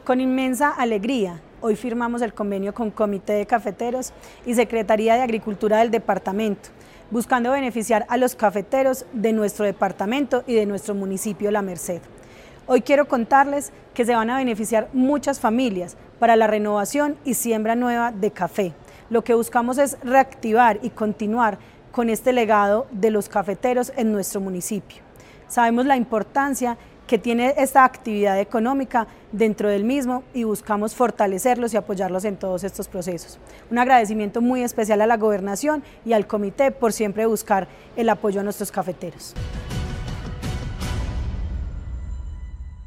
Con inmensa alegría, hoy firmamos el convenio con Comité de Cafeteros y Secretaría de Agricultura del departamento, buscando beneficiar a los cafeteros de nuestro departamento y de nuestro municipio La Merced. Hoy quiero contarles que se van a beneficiar muchas familias para la renovación y siembra nueva de café. Lo que buscamos es reactivar y continuar con este legado de los cafeteros en nuestro municipio. Sabemos la importancia que tiene esta actividad económica dentro del mismo y buscamos fortalecerlos y apoyarlos en todos estos procesos. Un agradecimiento muy especial a la Gobernación y al Comité por siempre buscar el apoyo a nuestros cafeteros.